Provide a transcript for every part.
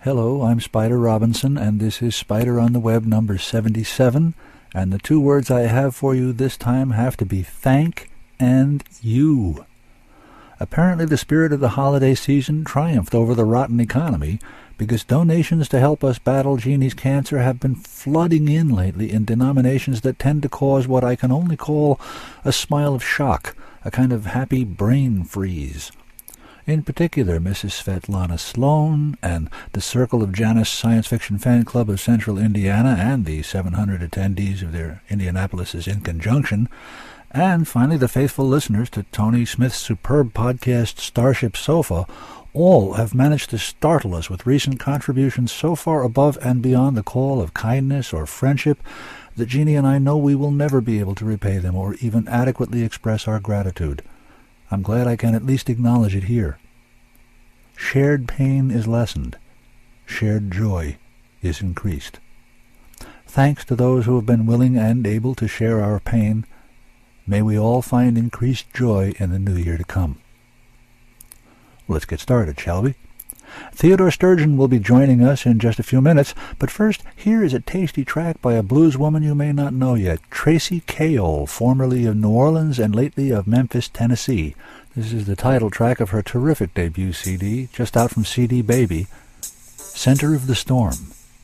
Hello, I'm Spider Robinson, and this is Spider on the Web number 77, and the two words I have for you this time have to be thank and you. Apparently the spirit of the holiday season triumphed over the rotten economy, because donations to help us battle Jeannie's cancer have been flooding in lately in denominations that tend to cause what I can only call a smile of shock, a kind of happy brain freeze. In particular, Mrs. Svetlana Sloan and the Circle of Janus Science Fiction Fan Club of Central Indiana and the 700 attendees of their Indianapolis' In Conjunction, and finally the faithful listeners to Tony Smith's superb podcast Starship Sofa, all have managed to startle us with recent contributions so far above and beyond the call of kindness or friendship that Jeannie and I know we will never be able to repay them or even adequately express our gratitude. I'm glad I can at least acknowledge it here. Shared pain is lessened. Shared joy is increased. Thanks to those who have been willing and able to share our pain, may we all find increased joy in the new year to come. Let's get started, shall we? Theodore Sturgeon will be joining us in just a few minutes, but first, here is a tasty track by a blues woman you may not know yet, Tracy Kaol, formerly of New Orleans and lately of Memphis, Tennessee. This is the title track of her terrific debut CD, just out from CD Baby, Center of the Storm.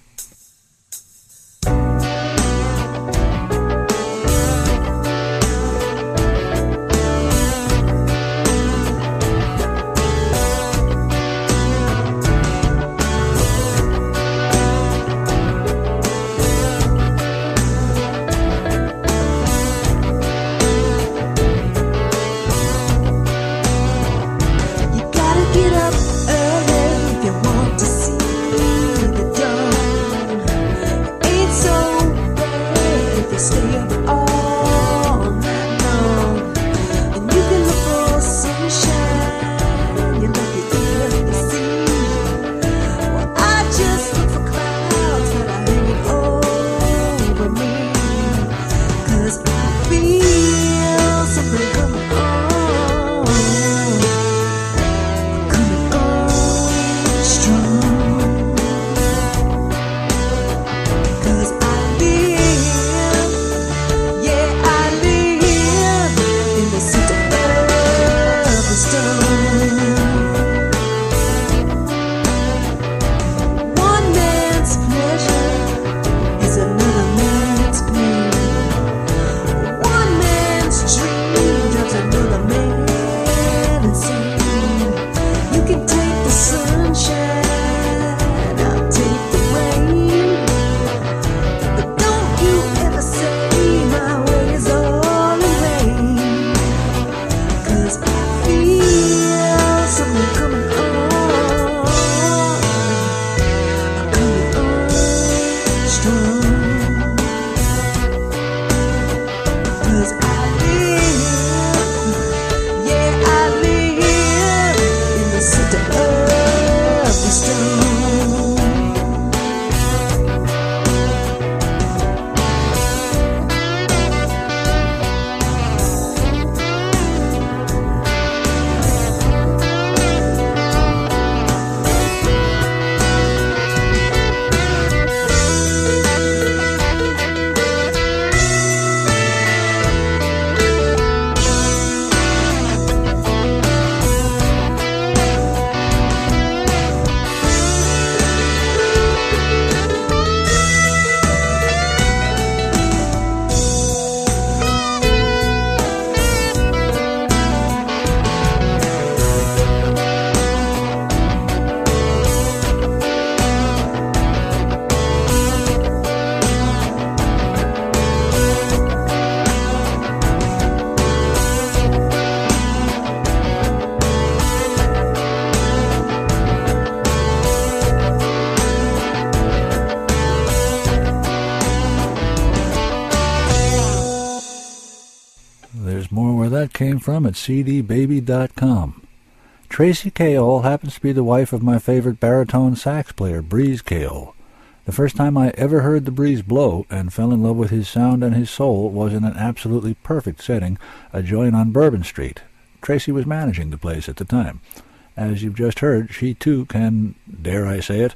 Came from at cdbaby.com. Tracy Kaol happens to be the wife of my favorite baritone sax player, Breeze Kaol. The first time I ever heard the breeze blow and fell in love with his sound and his soul was in an absolutely perfect setting, a joint on Bourbon Street. Tracy was managing the place at the time. As you've just heard, she too can, dare I say it,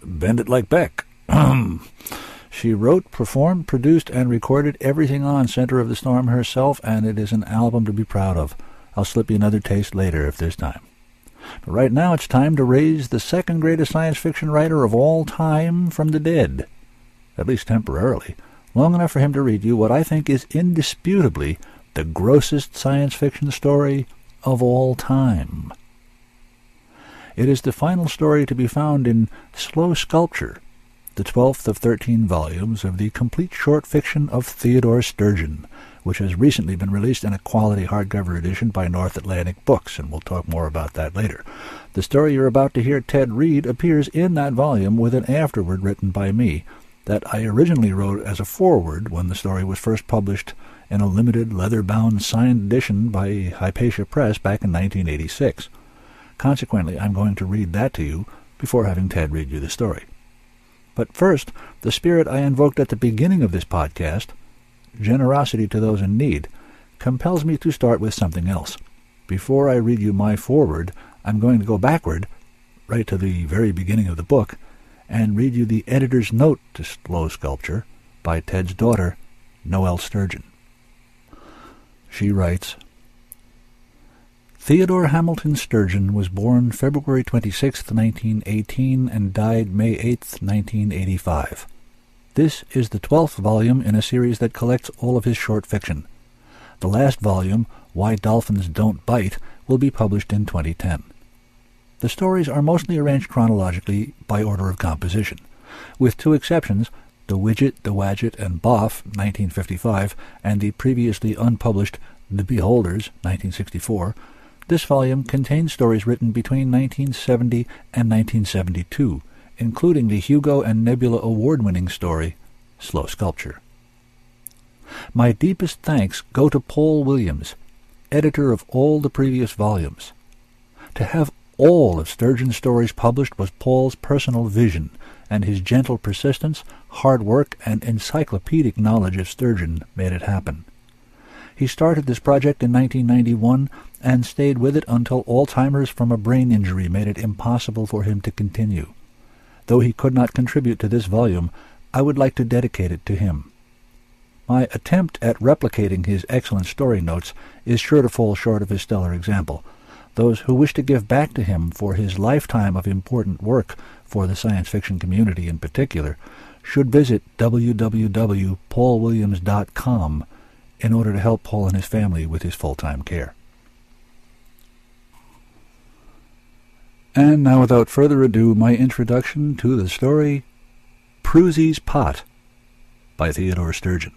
Bend It Like Beck. She wrote, performed, produced, and recorded everything on Center of the Storm herself, and it is an album to be proud of. I'll slip you another taste later if there's time. But right now it's time to raise the second greatest science fiction writer of all time from the dead, at least temporarily, long enough for him to read you what I think is indisputably the grossest science fiction story of all time. It is the final story to be found in Slow Sculpture, the 12th of 13 volumes of the complete short fiction of Theodore Sturgeon, which has recently been released in a quality hardcover edition by North Atlantic Books, and we'll talk more about that later. The story you're about to hear Ted read appears in that volume with an afterword written by me that I originally wrote as a foreword when the story was first published in a limited leather-bound signed edition by Hypatia Press back in 1986. Consequently, I'm going to read that to you before having Ted read you the story. But first, the spirit I invoked at the beginning of this podcast, generosity to those in need, compels me to start with something else. Before I read you my foreword, I'm going to go backward, right to the very beginning of the book, and read you the editor's note to Slow Sculpture by Ted's daughter, Noelle Sturgeon. She writes, Theodore Hamilton Sturgeon was born February 26, 1918, and died May 8, 1985. This is the 12th volume in a series that collects all of his short fiction. The last volume, Why Dolphins Don't Bite, will be published in 2010. The stories are mostly arranged chronologically by order of composition. With two exceptions, The Widget, the Wadget, and Boff, 1955, and the previously unpublished The Beholders, 1964, this volume contains stories written between 1970 and 1972, including the Hugo and Nebula Award-winning story, Slow Sculpture. My deepest thanks go to Paul Williams, editor of all the previous volumes. To have all of Sturgeon's stories published was Paul's personal vision, and his gentle persistence, hard work, and encyclopedic knowledge of Sturgeon made it happen. He started this project in 1991 and stayed with it until Alzheimer's from a brain injury made it impossible for him to continue. Though he could not contribute to this volume, I would like to dedicate it to him. My attempt at replicating his excellent story notes is sure to fall short of his stellar example. Those who wish to give back to him for his lifetime of important work for the science fiction community in particular should visit www.paulwilliams.com in order to help Paul and his family with his full-time care. And now, without further ado, my introduction to the story Prusie's Pot by Theodore Sturgeon.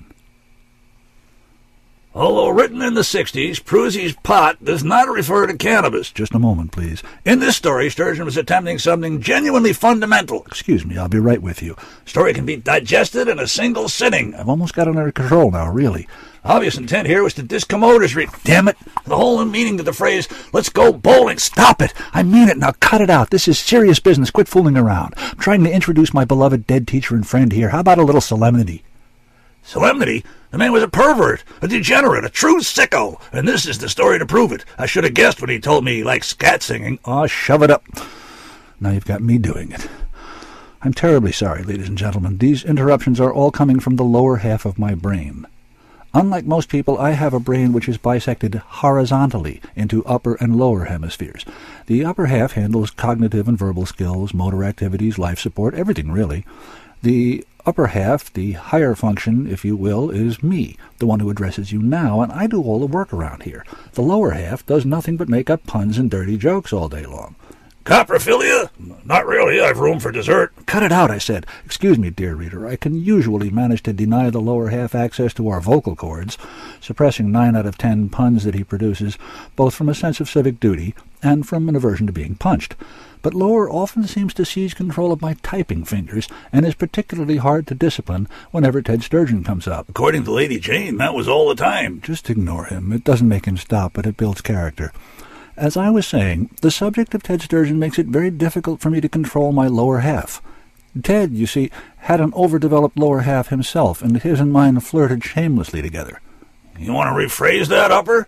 Although written in the 60s, Prusie's Pot does not refer to cannabis. Just a moment, please. In this story, Sturgeon was attempting something genuinely fundamental. Excuse me, I'll be right with you. Story can be digested in a single sitting. I've almost got it under control now, really. Obvious intent here was to discommode his Damn it! The whole meaning of the phrase, let's go bowling. Stop it! I mean it, now cut it out. This is serious business. Quit fooling around. I'm trying to introduce my beloved dead teacher and friend here. How about a little solemnity? Solemnity? The man was a pervert, a degenerate, a true sicko, and this is the story to prove it. I should have guessed when he told me he liked scat singing. Aw, shove it up. Now you've got me doing it. I'm terribly sorry, ladies and gentlemen. These interruptions are all coming from the lower half of my brain. Unlike most people, I have a brain which is bisected horizontally into upper and lower hemispheres. The upper half handles cognitive and verbal skills, motor activities, life support, everything really. The upper half, the higher function, if you will, is me, the one who addresses you now, and I do all the work around here. The lower half does nothing but make up puns and dirty jokes all day long. Coprophilia? Not really. I've room for dessert. Cut it out, I said. Excuse me, dear reader. I can usually manage to deny the lower half access to our vocal cords, suppressing 9 out of 10 puns that he produces, both from a sense of civic duty and from an aversion to being punched. But lower often seems to seize control of my typing fingers, and is particularly hard to discipline whenever Ted Sturgeon comes up. According to Lady Jane, that was all the time. Just ignore him. It doesn't make him stop, but it builds character. As I was saying, the subject of Ted Sturgeon makes it very difficult for me to control my lower half. Ted, you see, had an overdeveloped lower half himself, and his and mine flirted shamelessly together. You want to rephrase that, Upper?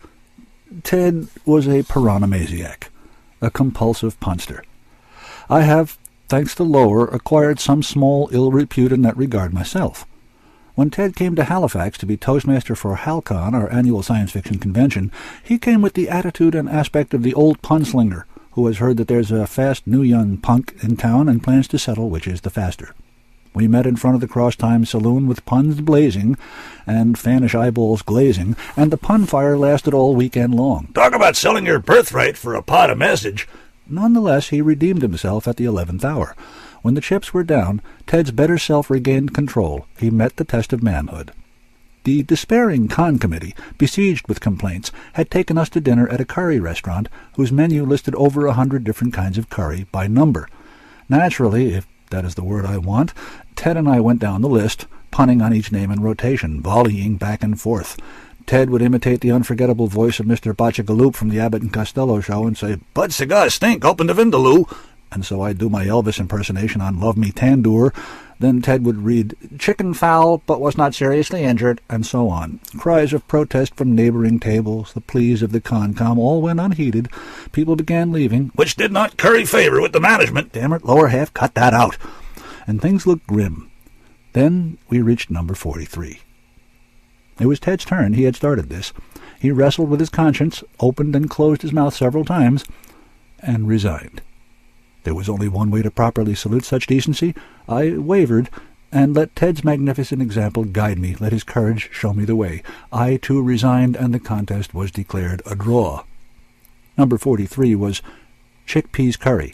Ted was a piranhamasiac, a compulsive punster. I have thanks to Lower, acquired some small ill repute in that regard myself. When Ted came to Halifax to be Toastmaster for HalCon, our annual science fiction convention, he came with the attitude and aspect of the old punslinger, who has heard that there's a fast new young punk in town and plans to settle which is the faster. We met in front of the Cross-Time Saloon with puns blazing and fanish eyeballs glazing, and the pun fire lasted all weekend long. Talk about selling your birthright for a pot of message. Nonetheless, he redeemed himself at the 11th hour. When the chips were down, Ted's better self regained control. He met the test of manhood. The despairing con committee, besieged with complaints, had taken us to dinner at a curry restaurant whose menu listed over 100 different kinds of curry by number. Naturally, if that is the word I want, Ted and I went down the list, punning on each name in rotation, volleying back and forth. Ted would imitate the unforgettable voice of Mr. Botchagaloop from the Abbott and Costello show and say, "Bud cigars stink, open the vindaloo." And so I'd do my Elvis impersonation on Love Me Tandoor. Then Ted would read, "Chicken foul, but was not seriously injured," and so on. Cries of protest from neighboring tables, the pleas of the Concom, all went unheeded. People began leaving. Which did not curry favor with the management. Damn it, Lower Half, cut that out. And things looked grim. Then we reached number 43. It was Ted's turn. He had started this. He wrestled with his conscience, opened and closed his mouth several times, and resigned. There was only one way to properly salute such decency. I wavered, and let Ted's magnificent example guide me, let his courage show me the way. I, too, resigned, and the contest was declared a draw. Number 43 was chickpeas curry.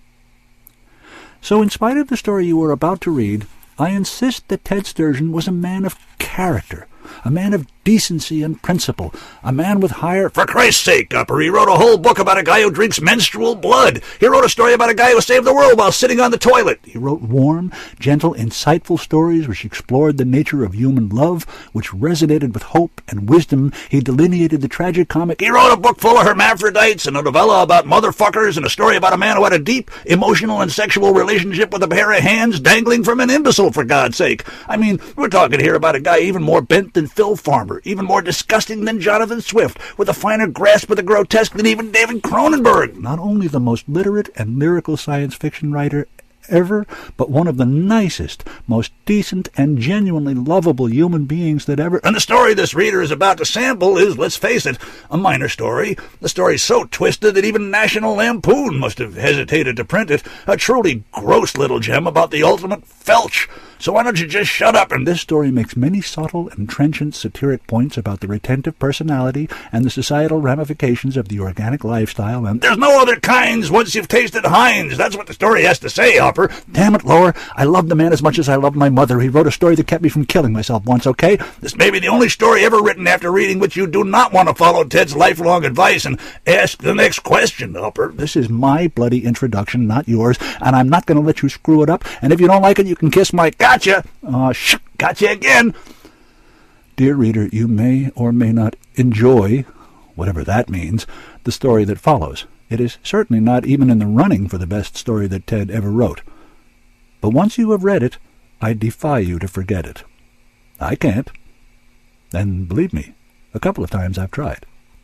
So in spite of the story you were about to read, I insist that Ted Sturgeon was a man of character, a man of decency and principle, a man with higher... For Christ's sake, Upper, he wrote a whole book about a guy who drinks menstrual blood. He wrote a story about a guy who saved the world while sitting on the toilet. He wrote warm, gentle, insightful stories which explored the nature of human love, which resonated with hope and wisdom. He delineated the tragicomic. He wrote a book full of hermaphrodites and a novella about motherfuckers and a story about a man who had a deep emotional and sexual relationship with a pair of hands dangling from an imbecile, for God's sake. I mean, we're talking here about a guy even more bent than Phil Farmer, even more disgusting than Jonathan Swift, with a finer grasp of the grotesque than even David Cronenberg. Not only the most literate and lyrical science fiction writer ever, but one of the nicest, most decent, and genuinely lovable human beings that ever... And the story this reader is about to sample is, let's face it, a minor story. The story's so twisted that even National Lampoon must have hesitated to print it. A truly gross little gem about the ultimate felch. So why don't you just shut up and... This story makes many subtle and trenchant satiric points about the retentive personality and the societal ramifications of the organic lifestyle, and... There's no other kinds once you've tasted Heinz. That's what the story has to say, Hopper. Damn it, Lower. I love the man as much as I loved my mother. He wrote a story that kept me from killing myself once, okay? This may be the only story ever written after reading which you do not want to follow Ted's lifelong advice and ask the next question, Hopper. This is my bloody introduction, not yours, and I'm not going to let you screw it up, and if you don't like it, you can kiss my... Gotcha! Gotcha again! Dear reader, you may or may not enjoy, whatever that means, the story that follows. It is certainly not even in the running for the best story that Ted ever wrote. But once you have read it, I defy you to forget it. I can't. And believe me, a couple of times I've tried.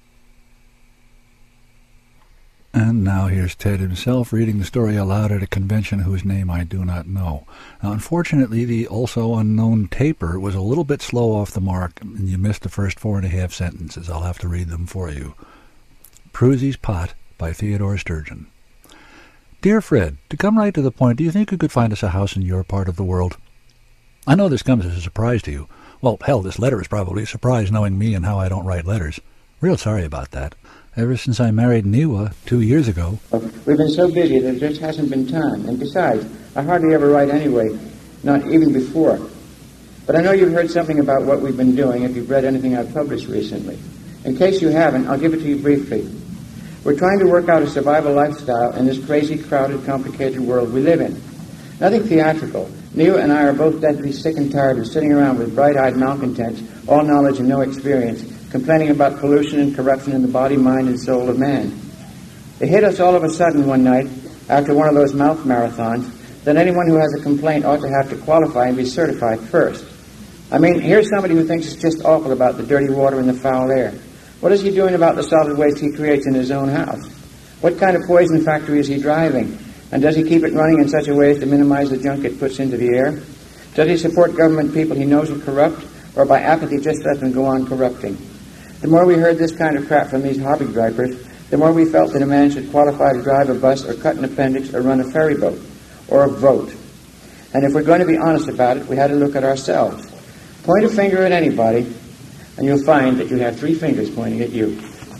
And now here's Ted himself reading the story aloud at a convention whose name I do not know. Now, unfortunately, the also unknown taper was a little bit slow off the mark, and you missed the first 4.5 sentences. I'll have to read them for you. Prusie's Pot by Theodore Sturgeon. Dear Fred, to come right to the point, do you think you could find us a house in your part of the world? I know this comes as a surprise to you. Well, hell, this letter is probably a surprise knowing me and how I don't write letters. Real sorry about that. Ever since I married Niwa 2 years ago. We've been so busy there just hasn't been time. And besides, I hardly ever write anyway, not even before. But I know you've heard something about what we've been doing if you've read anything I've published recently. In case you haven't, I'll give it to you briefly. We're trying to work out a survival lifestyle in this crazy, crowded, complicated world we live in. Nothing theatrical. Niwa and I are both deadly sick and tired of sitting around with bright-eyed malcontents, all knowledge and no experience, complaining about pollution and corruption in the body, mind, and soul of man. It hit us all of a sudden one night, after one of those mouth marathons, that anyone who has a complaint ought to have to qualify and be certified first. I mean, here's somebody who thinks it's just awful about the dirty water and the foul air. What is he doing about the solid waste he creates in his own house? What kind of poison factory is he driving? And does he keep it running in such a way as to minimize the junk it puts into the air? Does he support government people he knows are corrupt, or by apathy just let them go on corrupting? The more we heard this kind of crap from these hobby drivers, the more we felt that a man should qualify to drive a bus or cut an appendix or run a ferry boat or vote. And if we're going to be honest about it, we had to look at ourselves. Point a finger at anybody, and you'll find that you have 3 fingers pointing at you.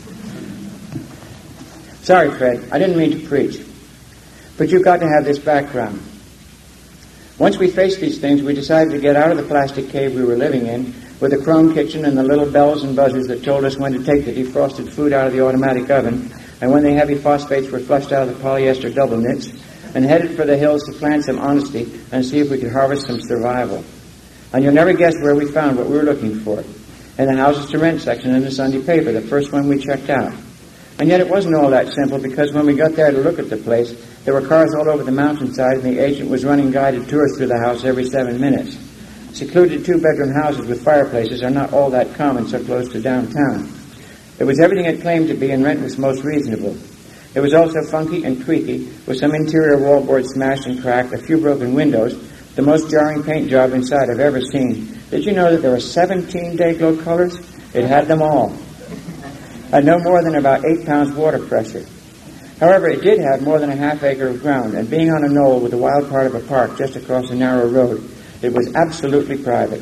Sorry, Fred, I didn't mean to preach. But you've got to have this background. Once we faced these things, we decided to get out of the plastic cave we were living in with the chrome kitchen and the little bells and buzzers that told us when to take the defrosted food out of the automatic oven and when the heavy phosphates were flushed out of the polyester double knits, and headed for the hills to plant some honesty and see if we could harvest some survival. And you'll never guess where we found what we were looking for. In the houses to rent section in the Sunday paper, the first one we checked out. And yet it wasn't all that simple, because when we got there to look at the place, there were cars all over the mountainside, and the agent was running guided tours through the house every 7 minutes. Secluded 2-bedroom houses with fireplaces are not all that common so close to downtown. It was everything it claimed to be, and rent was most reasonable. It was also funky and tweaky, with some interior wallboards smashed and cracked, a few broken windows, the most jarring paint job inside I've ever seen. Did you know that there were 17 Day-Glo colors? It had them all. And no more than about 8 pounds water pressure. However, it did have more than a half acre of ground, and being on a knoll with a wild part of a park just across a narrow road, it was absolutely private.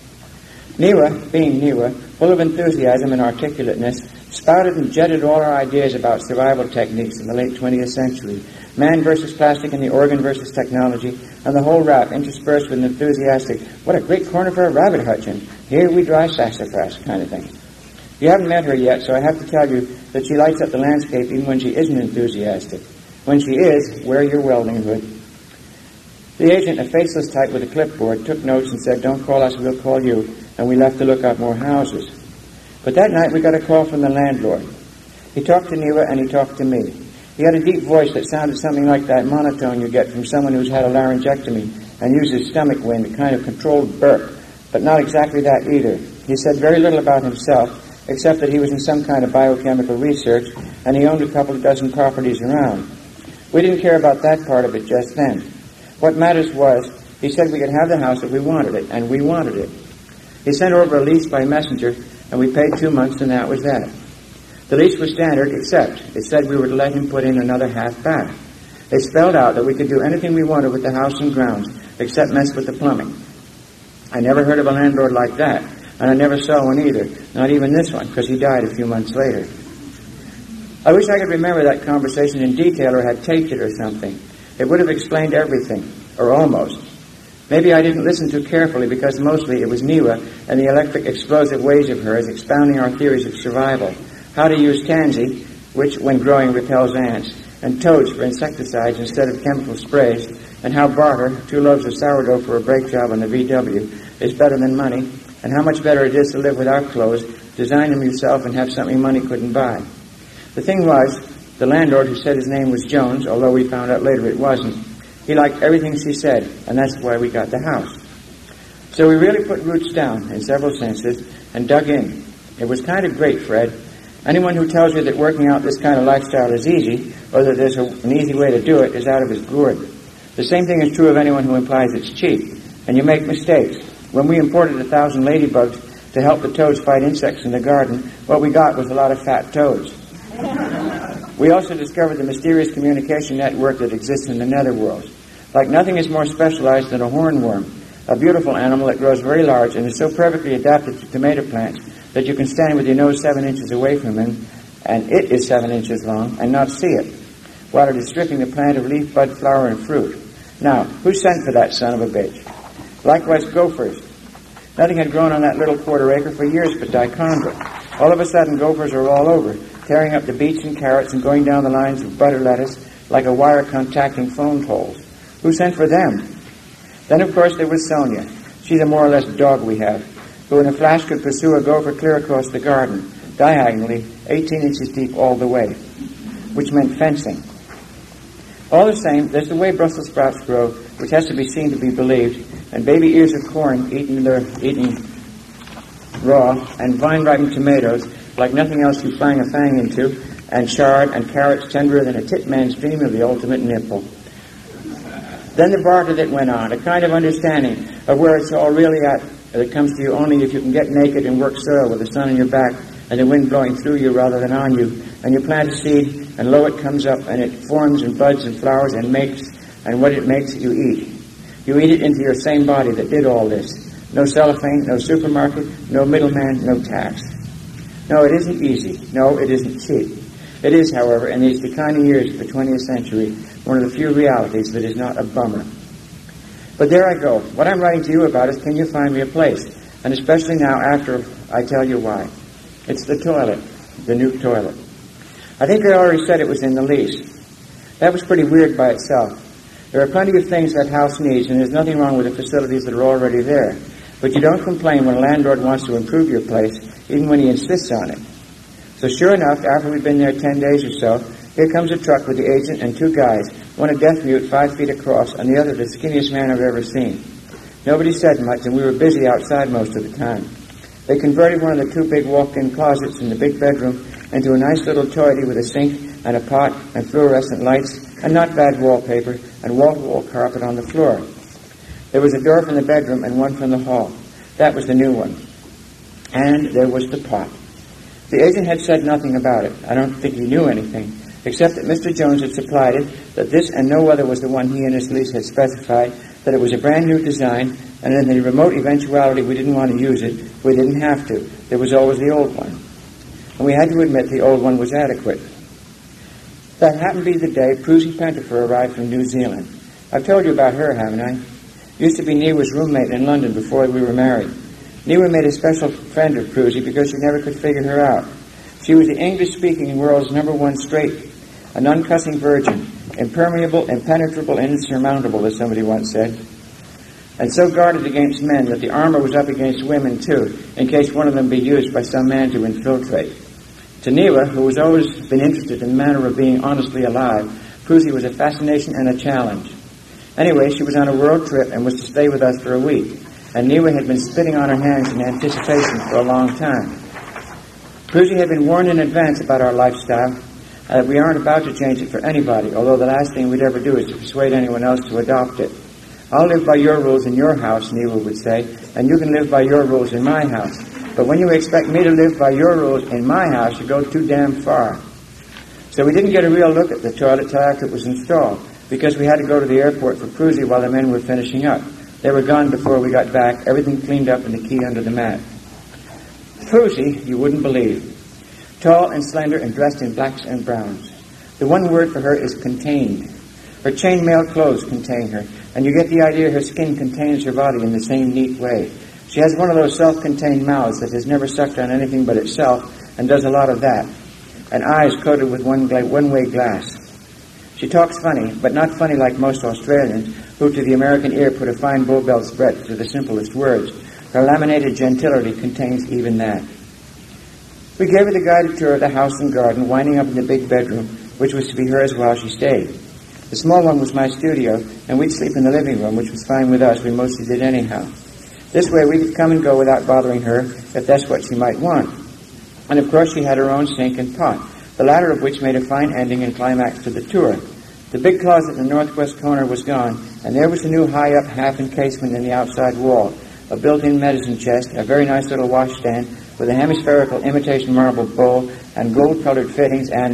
Niwa, being Niwa, full of enthusiasm and articulateness, spouted and jetted all our ideas about survival techniques in the late 20th century. Man versus plastic and the organ versus technology, and the whole rap interspersed with an enthusiastic, what a great corner for a rabbit hutch, and here we dry sassafras kind of thing. You haven't met her yet, so I have to tell you that she lights up the landscape even when she isn't enthusiastic. When she is, wear your welding hood. The agent, a faceless type with a clipboard, took notes and said, "Don't call us, we'll call you," and we left to look up more houses. But that night we got a call from the landlord. He talked to Niwa and he talked to me. He had a deep voice that sounded something like that monotone you get from someone who's had a laryngectomy and uses stomach wind, a kind of controlled burp, but not exactly that either. He said very little about himself, except that he was in some kind of biochemical research, and he owned a couple of dozen properties around. We didn't care about that part of it just then. What matters was, he said we could have the house if we wanted it, and we wanted it. He sent over a lease by messenger, and we paid 2 months, and that was that. The lease was standard, except it said we were to let him put in another half bath. It spelled out that we could do anything we wanted with the house and grounds, except mess with the plumbing. I never heard of a landlord like that. And I never saw one either, not even this one, because he died a few months later. I wish I could remember that conversation in detail or had taped it or something. It would have explained everything, or almost. Maybe I didn't listen too carefully because mostly it was Niwa and the electric explosive ways of hers expounding our theories of survival. How to use tansy, which when growing repels ants, and toads for insecticides instead of chemical sprays, and how barter, 2 loaves of sourdough for a brake job on the VW, is better than money, and how much better it is to live without clothes, design them yourself, and have something money couldn't buy. The thing was, the landlord, who said his name was Jones, although we found out later it wasn't, he liked everything she said, and that's why we got the house. So we really put roots down, in several senses, and dug in. It was kind of great, Fred. Anyone who tells you that working out this kind of lifestyle is easy, or that there's an easy way to do it, is out of his gourd. The same thing is true of anyone who implies it's cheap, and you make mistakes. When we imported 1,000 ladybugs to help the toads fight insects in the garden, what we got was a lot of fat toads. We also discovered the mysterious communication network that exists in the netherworld. Like nothing is more specialized than a hornworm, a beautiful animal that grows very large and is so perfectly adapted to tomato plants that you can stand with your nose 7 inches away from him, and it is 7 inches long, and not see it, while it is stripping the plant of leaf, bud, flower, and fruit. Now, who sent for that son of a bitch? Likewise, gophers. Nothing had grown on that little quarter acre for years but dichondra. All of a sudden, gophers are all over, tearing up the beets and carrots and going down the lines of butter lettuce like a wire contacting phone poles. Who sent for them? Then, of course, there was Sonia. She's a more or less dog we have, who in a flash could pursue a gopher clear across the garden, diagonally, 18 inches deep all the way, which meant fencing. All the same, there's the way Brussels sprouts grow, which has to be seen to be believed, and baby ears of corn eaten raw, and vine-ripened tomatoes, like nothing else you fang a fang into, and chard, and carrots tenderer than a tit man's dream of the ultimate nipple. Then the barter that went on, a kind of understanding of where it's all really at, that comes to you only if you can get naked and work soil with the sun on your back and the wind blowing through you rather than on you. And you plant a seed, and lo, it comes up, and it forms and buds and flowers and makes, and what it makes, you eat. You eat it into your same body that did all this. No cellophane, no supermarket, no middleman, no tax. No, it isn't easy. No, it isn't cheap. It is, however, in these declining years of the 20th century, one of the few realities that is not a bummer. But there I go. What I'm writing to you about is, can you find me a place? And especially now after I tell you why. It's the toilet, the new toilet. I think I already said it was in the lease. That was pretty weird by itself. There are plenty of things that house needs, and there's nothing wrong with the facilities that are already there. But you don't complain when a landlord wants to improve your place, even when he insists on it. So sure enough, after we'd been there 10 days or so, here comes a truck with the agent and two guys, one a deaf mute 5 feet across, and the other the skinniest man I've ever seen. Nobody said much, and we were busy outside most of the time. They converted one of the 2 big walk-in closets in the big bedroom into a nice little toilet with a sink and a pot and fluorescent lights and not bad wallpaper and wall-to-wall carpet on the floor. There was a door from the bedroom and one from the hall. That was the new one. And there was the pot. The agent had said nothing about it. I don't think he knew anything, except that Mr. Jones had supplied it, that this and no other was the one he and his lease had specified, that it was a brand new design, and in the remote eventuality we didn't want to use it, we didn't have to. There was always the old one. And we had to admit the old one was adequate. That happened to be the day Prusie Pentifer arrived from New Zealand. I've told you about her, haven't I? Used to be Newa's roommate in London before we were married. Newa made a special friend of Prusie because she never could figure her out. She was the English-speaking world's #1 straight, an uncussing virgin, impermeable, impenetrable, and insurmountable, as somebody once said, and so guarded against men that the armor was up against women, too, in case one of them be used by some man to infiltrate. To Newa, who was always been interested in the manner of being honestly alive, Prusie was a fascination and a challenge. Anyway, she was on a world trip and was to stay with us for a week, and Newa had been spitting on her hands in anticipation for a long time. Prusie had been warned in advance about our lifestyle, that we aren't about to change it for anybody, although the last thing we'd ever do is to persuade anyone else to adopt it. I'll live by your rules in your house, Newa would say, and you can live by your rules in my house. But when you expect me to live by your rules in my house, you go too damn far. So we didn't get a real look at the toilet till after it was installed, because we had to go to the airport for Prusie while the men were finishing up. They were gone before we got back, everything cleaned up and the key under the mat. Prusie, you wouldn't believe. Tall and slender and dressed in blacks and browns. The one word for her is contained. Her chain-mail clothes contain her, and you get the idea her skin contains her body in the same neat way. She has one of those self-contained mouths that has never sucked on anything but itself and does a lot of that, and eyes coated with one-way glass. She talks funny, but not funny like most Australians, who to the American ear put a fine bull belt's breadth to the simplest words. Her laminated gentility contains even that. We gave her the guided tour of the house and garden, winding up in the big bedroom, which was to be hers while she stayed. The small one was my studio, and we'd sleep in the living room, which was fine with us. We mostly did anyhow. This way we could come and go without bothering her, if that's what she might want. And of course she had her own sink and pot, the latter of which made a fine ending and climax to the tour. The big closet in the northwest corner was gone, and there was a new high-up half encasement in the outside wall, a built-in medicine chest, a very nice little washstand with a hemispherical imitation marble bowl and gold-colored fittings, and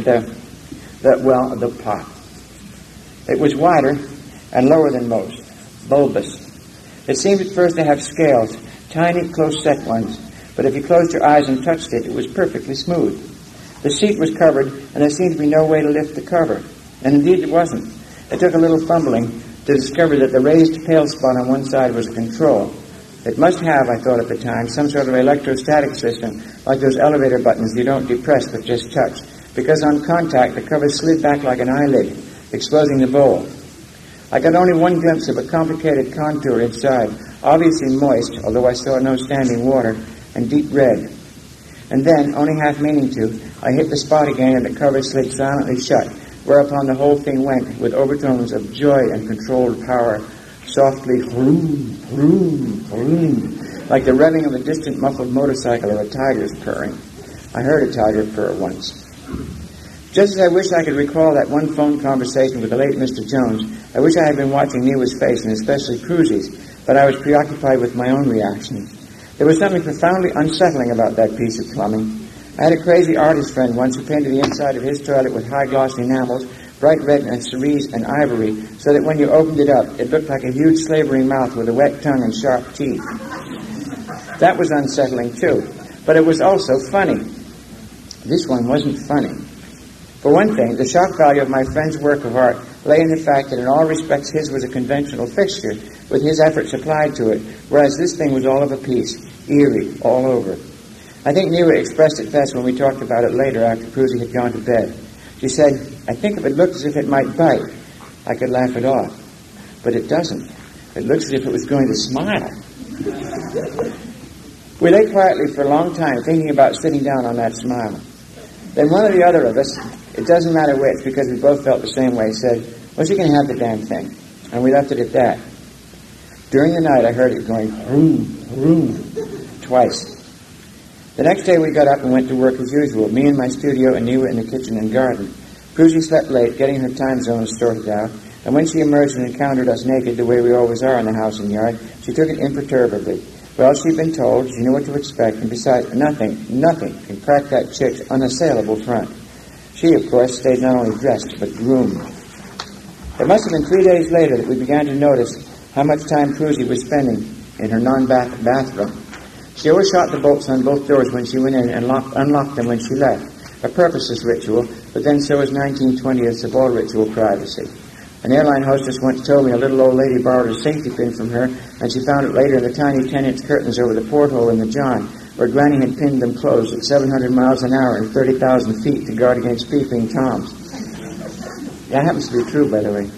the pot. It was wider and lower than most, bulbous. It seemed at first to have scales, tiny, close-set ones, but if you closed your eyes and touched it, it was perfectly smooth. The seat was covered, and there seemed to be no way to lift the cover. And indeed it wasn't. It took a little fumbling to discover that the raised pail spot on one side was a control. It must have, I thought at the time, some sort of electrostatic system, like those elevator buttons you don't depress but just touch, because on contact the cover slid back like an eyelid, exposing the bowl. I got only one glimpse of a complicated contour inside, obviously moist, although I saw no standing water, and deep red. And then, only half meaning to, I hit the spot again and the cover slid silently shut, whereupon the whole thing went, with overtones of joy and controlled power, softly vroom, vroom, vroom, like the revving of a distant muffled motorcycle or a tiger's purring. I heard a tiger purr once. Just as I wish I could recall that one phone conversation with the late Mr. Jones, I wish I had been watching Newa's face, and especially Cruzy's, but I was preoccupied with my own reaction. There was something profoundly unsettling about that piece of plumbing. I had a crazy artist friend once who painted the inside of his toilet with high gloss enamels, bright red and cerise and ivory, so that when you opened it up, it looked like a huge slavering mouth with a wet tongue and sharp teeth. That was unsettling too, but it was also funny. This one wasn't funny. For one thing, the shock value of my friend's work of art lay in the fact that in all respects his was a conventional fixture, with his efforts applied to it, whereas this thing was all of a piece, eerie, all over. I think Newa expressed it best when we talked about it later after Cruzy had gone to bed. She said, "I think if it looked as if it might bite, I could laugh it off. But it doesn't. It looks as if it was going to smile." We lay quietly for a long time thinking about sitting down on that smile. Then one or the other of us, it doesn't matter which, because we both felt the same way, said, "Well, she can have the damn thing." And we left it at that. During the night, I heard it going, "Vroom, vroom," twice. The next day we got up and went to work as usual, me in my studio and Newa in the kitchen and garden. Cruzy slept late, getting her time zones sorted out, and when she emerged and encountered us naked, the way we always are in the house and yard, she took it imperturbably. Well, she'd been told, she knew what to expect, and besides, nothing can crack that chick's unassailable front. She, of course, stayed not only dressed, but groomed. It must have been 3 days later that we began to notice how much time Cruzy was spending in her non-bath bathroom. She always shot the bolts on both doors when she went in and unlocked them when she left. A purposeless ritual, but then so is 19/20ths of all ritual privacy. An airline hostess once told me a little old lady borrowed a safety pin from her, and she found it later in the tiny 10-inch curtains over the porthole in the John, where Granny had pinned them closed at 700 miles an hour and 30,000 feet to guard against peeping Toms. That happens to be true, by the way.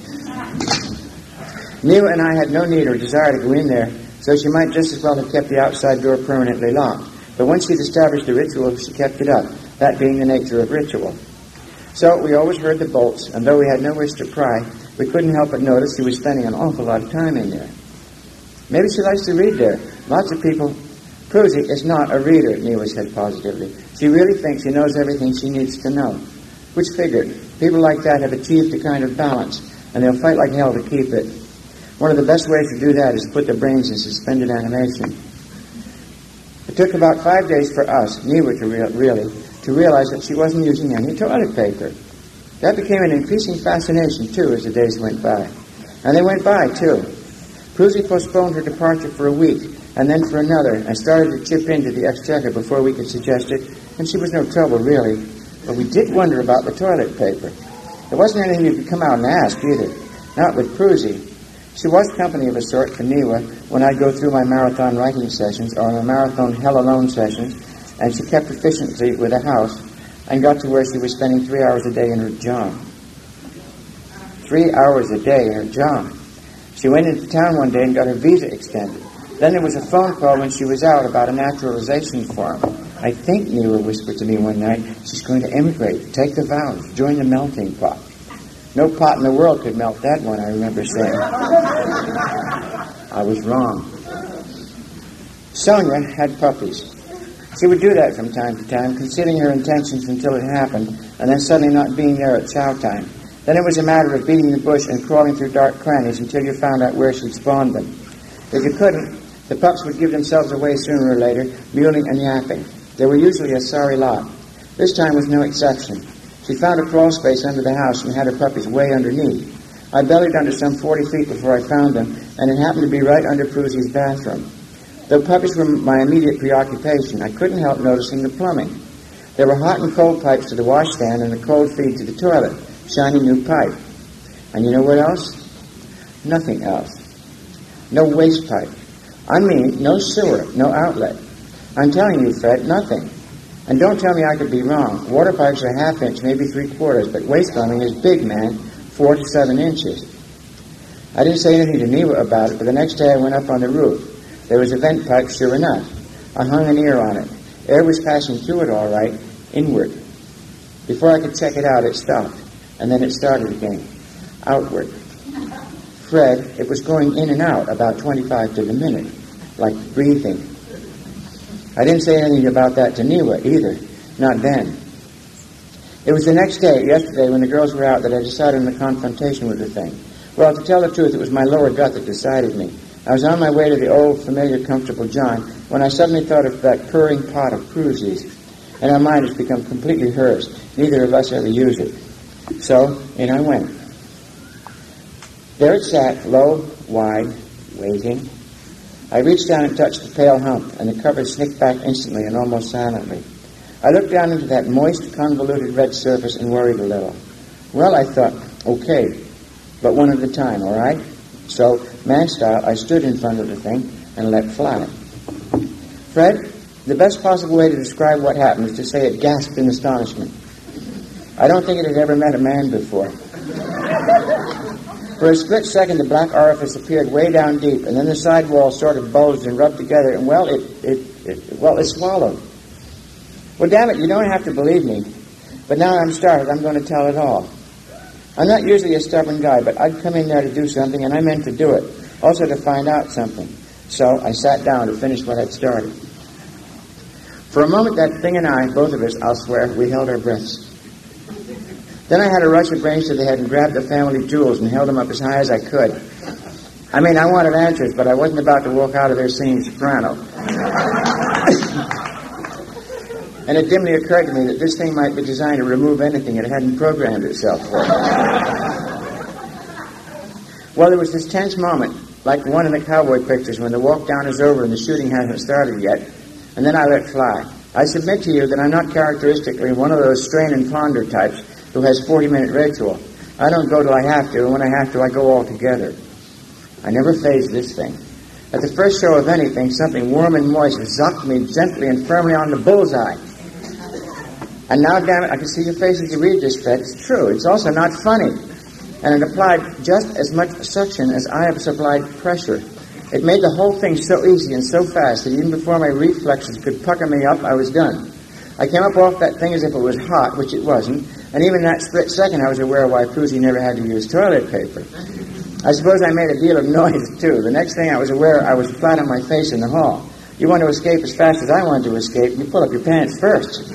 Newa and I had no need or desire to go in there, so she might just as well have kept the outside door permanently locked. But once she'd established the ritual, she kept it up, that being the nature of ritual. So we always heard the bolts, and though we had no wish to pry, we couldn't help but notice she was spending an awful lot of time in there. Maybe she likes to read there. Lots of people... Cruzy is not a reader, Newa said positively. She really thinks she knows everything she needs to know. Which figured. People like that have achieved a kind of balance, and they'll fight like hell to keep it. One of the best ways to do that is to put their brains in suspended animation. It took about 5 days for us, Newa to realize that she wasn't using any toilet paper. That became an increasing fascination, too, as the days went by. And they went by, too. Cruzy postponed her departure for a week, and then for another, and started to chip into the exchequer before we could suggest it, and she was no trouble, really. But we did wonder about the toilet paper. It wasn't anything you could come out and ask, either. Not with Cruzy. She was company of a sort for Newa when I'd go through my marathon writing sessions or my marathon hell alone sessions, and she kept efficiency with the house and got to where she was spending 3 hours a day in her job. 3 hours a day in her job. She went into town one day and got her visa extended. Then there was a phone call when she was out about a naturalization form. I think Newa whispered to me one night, she's going to emigrate, take the vows, join the melting pot. No pot in the world could melt that one, I remember saying. I was wrong. Sonia had puppies. She would do that from time to time, concealing her intentions until it happened, and then suddenly not being there at chow time. Then it was a matter of beating the bush and crawling through dark crannies until you found out where she'd spawned them. If you couldn't, the pups would give themselves away sooner or later, mewling and yapping. They were usually a sorry lot. This time was no exception. She found a crawl space under the house and had her puppies way underneath. I bellied under some 40 feet before I found them, and it happened to be right under Cruzy's bathroom. Though puppies were my immediate preoccupation, I couldn't help noticing the plumbing. There were hot and cold pipes to the washstand and a cold feed to the toilet, shiny new pipe. And you know what else? Nothing else. No waste pipe. I mean, no sewer, no outlet. I'm telling you, Fred, nothing. And don't tell me I could be wrong. Water pipes are 1/2 inch, maybe 3/4, but waste plumbing is big, man, 4 to 7 inches. I didn't say anything to Newa about it, but the next day I went up on the roof. There was a vent pipe, sure enough. I hung an ear on it. Air was passing through it all right, inward. Before I could check it out, it stopped, and then it started again, outward. Fred, it was going in and out about 25 to the minute, like breathing. I didn't say anything about that to Newa either, not then. It was the next day, yesterday, when the girls were out, that I decided on the confrontation with the thing. Well, to tell the truth, it was my lower gut that decided me. I was on my way to the old, familiar, comfortable John when I suddenly thought of that purring pot of Cruzy's, and our mind has become completely hers. Neither of us ever used it. So, in I went. There it sat, low, wide, waiting. I reached down and touched the pale hump, and the cover snicked back instantly and almost silently. I looked down into that moist, convoluted red surface and worried a little. Well, I thought, okay, but one at a time, all right? So, man-style, I stood in front of the thing and let fly. Fred, the best possible way to describe what happened is to say it gasped in astonishment. I don't think it had ever met a man before. For a split second, the black orifice appeared way down deep, and then the side wall sort of bulged and rubbed together, and, well, it swallowed. Well, damn it, you don't have to believe me. But now I'm started, I'm going to tell it all. I'm not usually a stubborn guy, but I'd come in there to do something, and I meant to do it. Also to find out something. So I sat down to finish what I'd started. For a moment, that thing and I, both of us, I'll swear, we held our breaths. Then I had a rush of brains to the head and grabbed the family jewels and held them up as high as I could. I mean, I wanted answers, but I wasn't about to walk out of there singing soprano. And it dimly occurred to me that this thing might be designed to remove anything it hadn't programmed itself for. Well, there was this tense moment, like the one in the cowboy pictures when the walk down is over and the shooting hasn't started yet, and then I let fly. I submit to you that I'm not characteristically one of those strain and ponder types who has 40-minute ritual. I don't go till I have to, and when I have to, I go altogether. I never phased this thing. At the first show of anything, something warm and moist zucked me gently and firmly on the bullseye. And now, damn it, I can see your face as you read this, Fred. It's true. It's also not funny. And it applied just as much suction as I have supplied pressure. It made the whole thing so easy and so fast that even before my reflexes could pucker me up, I was done. I came up off that thing as if it was hot, which it wasn't, and even that split second I was aware why Cruzy never had to use toilet paper. I suppose I made a deal of noise, too. The next thing I was aware, I was flat on my face in the hall. You want to escape as fast as I wanted to escape, you pull up your pants first.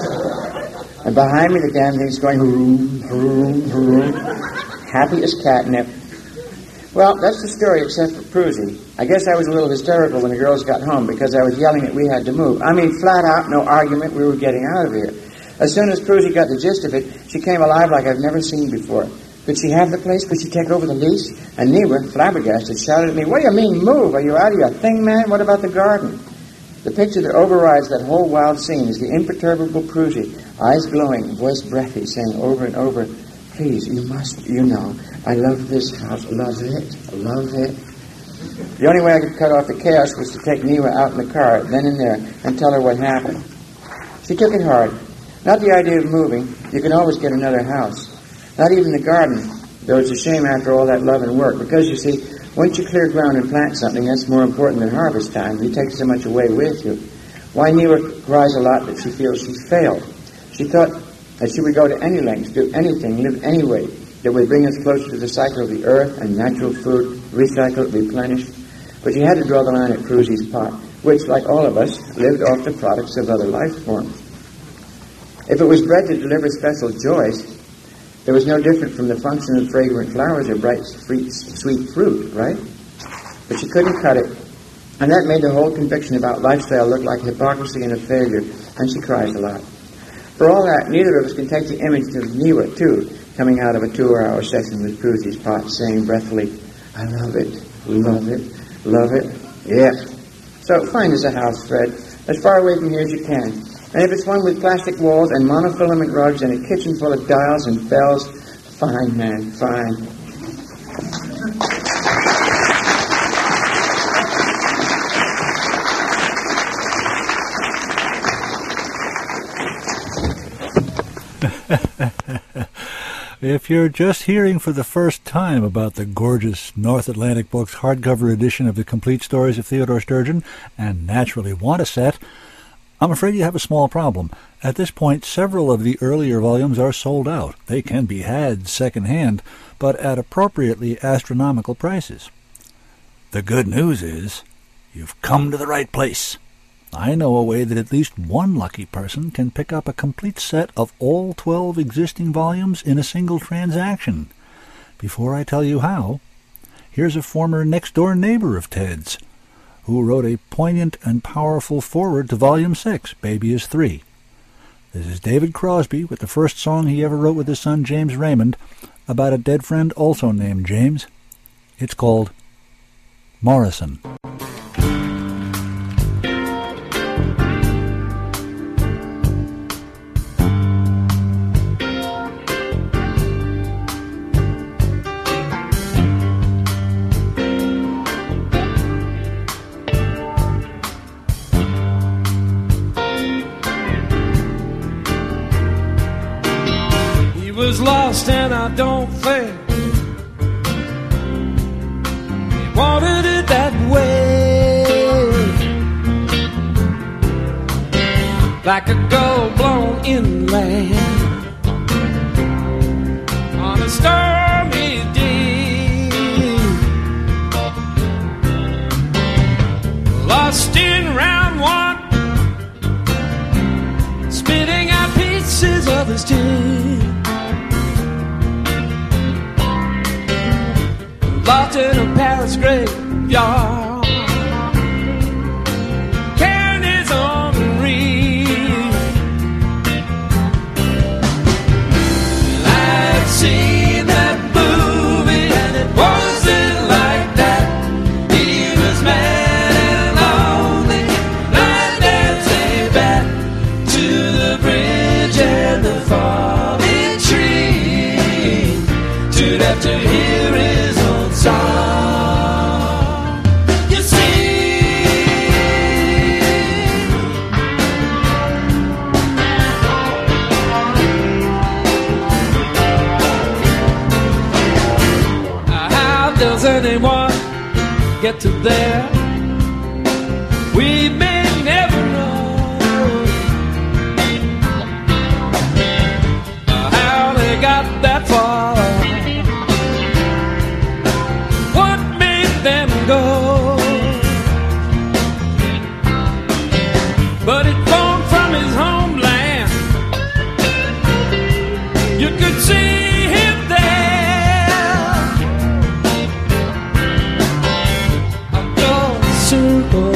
And behind me, the damn thing's going, hroom, hroom, hroom, happy as catnip. Well, that's the story except for Cruzy. I guess I was a little hysterical when the girls got home because I was yelling that we had to move. I mean, flat out, no argument, we were getting out of here. As soon as Cruzy got the gist of it, she came alive like I've never seen before. Could she have the place? Could she take over the lease? And Neva, flabbergasted, shouted at me, "What do you mean, move? Are you out of your thing, man? What about the garden?" The picture that overrides that whole wild scene is the imperturbable Cruzy, eyes glowing, voice breathy, saying over and over, "Please, you must, you know, I love this house, love it, love it." The only way I could cut off the chaos was to take Neva out in the car, then and there, and tell her what happened. She took it hard. Not the idea of moving. You can always get another house. Not even the garden, though it's a shame after all that love and work, because, you see, once you clear ground and plant something, that's more important than harvest time. You take so much away with you. Why Neva cries a lot that she feels she failed. She thought that she would go to any lengths, do anything, live any way that would bring us closer to the cycle of the earth and natural food, recycled, replenished. But she had to draw the line at Cruzy's pot, which, like all of us, lived off the products of other life forms. If it was bred to deliver special joys, there was no different from the function of fragrant flowers or bright, sweet fruit, right? But she couldn't cut it. And that made the whole conviction about lifestyle look like hypocrisy and a failure, and she cries a lot. For all that, neither of us can take the image of Neva, too, coming out of a 2-hour session with Cruzy's pot, saying breathily, "I love it, love it, love it, yeah." So find us a house, Fred, as far away from here as you can. And if it's one with plastic walls and monofilament rugs and a kitchen full of dials and bells, fine, man, fine. If you're just hearing for the first time about the gorgeous North Atlantic Books hardcover edition of the Complete Stories of Theodore Sturgeon, and naturally want a set, I'm afraid you have a small problem. At this point, several of the earlier volumes are sold out. They can be had second-hand, but at appropriately astronomical prices. The good news is, you've come to the right place. I know a way that at least one lucky person can pick up a complete set of all 12 existing volumes in a single transaction. Before I tell you how, here's a former next-door neighbor of Ted's, who wrote a poignant and powerful foreword to Volume 6, Baby is 3. This is David Crosby with the first song he ever wrote with his son James Raymond about a dead friend also named James. It's called Morrison. Was lost and I don't think he wanted it that way, like a gull blown inland on a stormy day, lost in round one, spitting out pieces of his teeth. Lost in a Paris graveyard, carrying his own wreath. I've seen that movie and it wasn't like that. He was mad and lonely, lying dancing back to the bridge and the falling tree. Too deaf to hear his song. You see, how does anyone get to there? We may never know how they got that far. Go. But it phoned from his homeland. You could see him there, a gold circle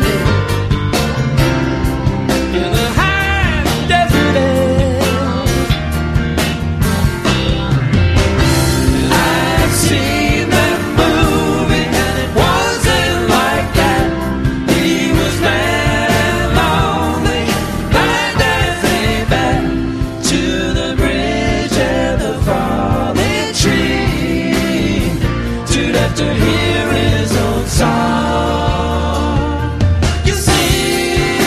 in the high desert air. I've seen that movie. To hear his own song, you see,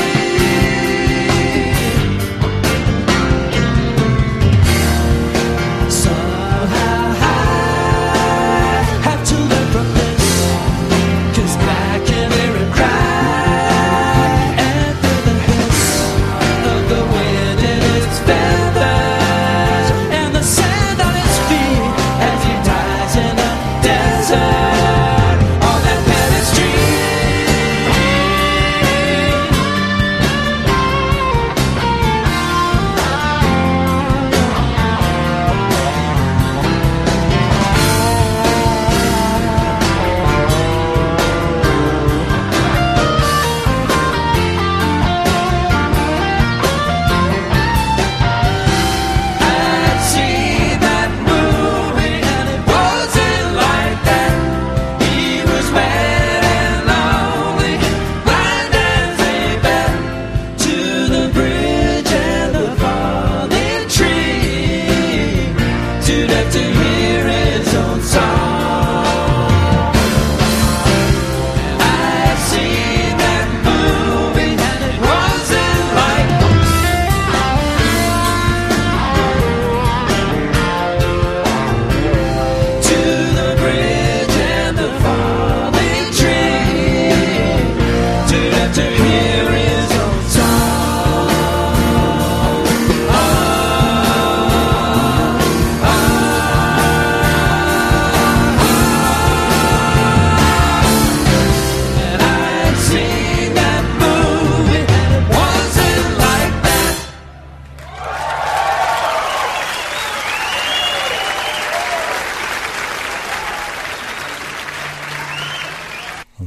somehow I have to learn from this, 'cause I can hear him cry and feel the hiss of the wind in its feathers and the sand on his feet as he dies in the desert.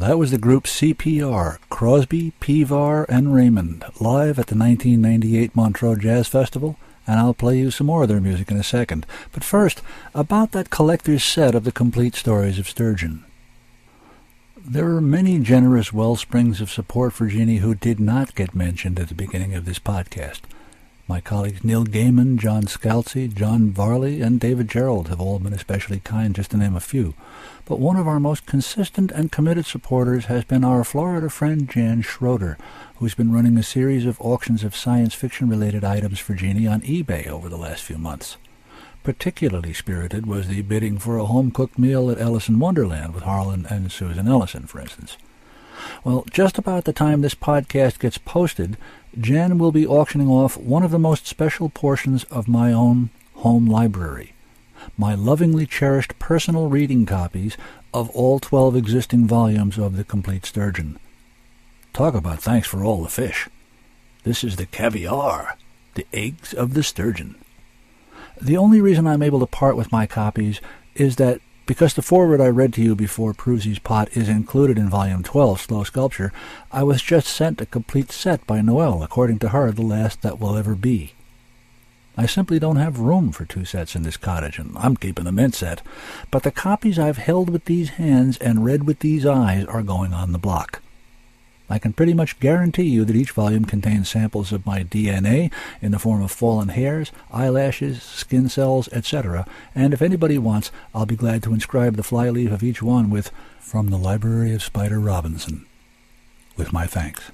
That was the group CPR, Crosby, Pevar, and Raymond, live at the 1998 Montreux Jazz Festival, and I'll play you some more of their music in a second. But first, about that collector's set of the complete stories of Sturgeon. There are many generous wellsprings of support for Jeannie who did not get mentioned at the beginning of this podcast. My colleagues Neil Gaiman, John Scalzi, John Varley, and David Gerald have all been especially kind, just to name a few. But one of our most consistent and committed supporters has been our Florida friend Jan Schroeder, who's been running a series of auctions of science fiction-related items for Jeannie on eBay over the last few months. Particularly spirited was the bidding for a home-cooked meal at Alice in Wonderland with Harlan and Susan Ellison, for instance. Well, just about the time this podcast gets posted, Jan will be auctioning off one of the most special portions of my own home library, my lovingly cherished personal reading copies of all 12 existing volumes of The Complete Sturgeon. Talk about thanks for all the fish. This is the caviar, the eggs of the sturgeon. The only reason I'm able to part with my copies is that because the foreword I read to you before Prusy's Pot is included in Volume 12, Slow Sculpture, I was just sent a complete set by Noelle, according to her, the last that will ever be. I simply don't have room for 2 sets in this cottage, and I'm keeping the mint set. But the copies I've held with these hands and read with these eyes are going on the block. I can pretty much guarantee you that each volume contains samples of my DNA in the form of fallen hairs, eyelashes, skin cells, etc., and if anybody wants, I'll be glad to inscribe the flyleaf of each one with, "From the Library of Spider Robinson," with my thanks.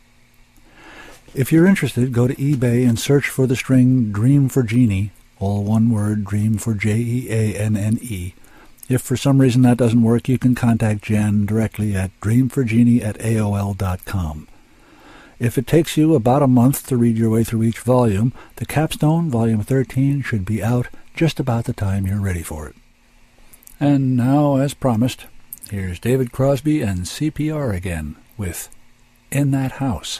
If you're interested, go to eBay and search for the string Dream for Jeannie, all one word, Dream for Jeanne. If for some reason that doesn't work, you can contact Jan directly at dreamforjeannie@aol.com. If it takes you about a month to read your way through each volume, the Capstone, Volume 13, should be out just about the time you're ready for it. And now, as promised, here's David Crosby and CPR again with In That House.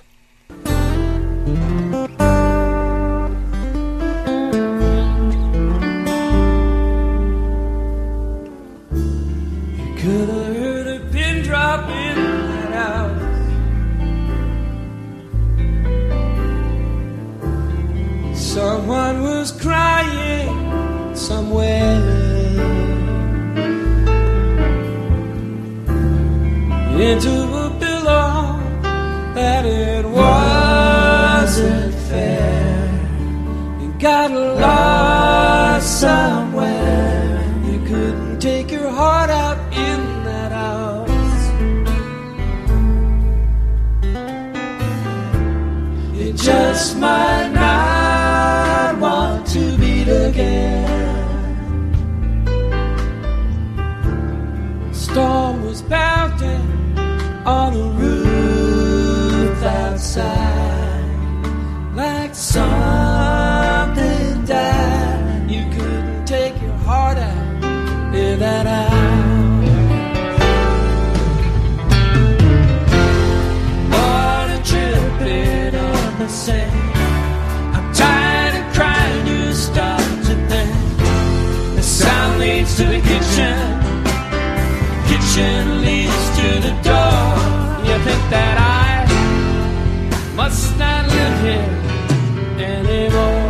Could have heard a pin drop in that house. Someone was crying somewhere. Into a pillow that it wasn't fair. You got lost somewhere. You couldn't take your heart out in that house. You just might not want to beat again. Storm was pounding on the roof outside, like something died. You couldn't take your heart out in that house. Water dripping on the sand. I'm tired of crying, you start to think. The sound leads to the kitchen. Kitchen leads to the door. You think that I must not live here anymore.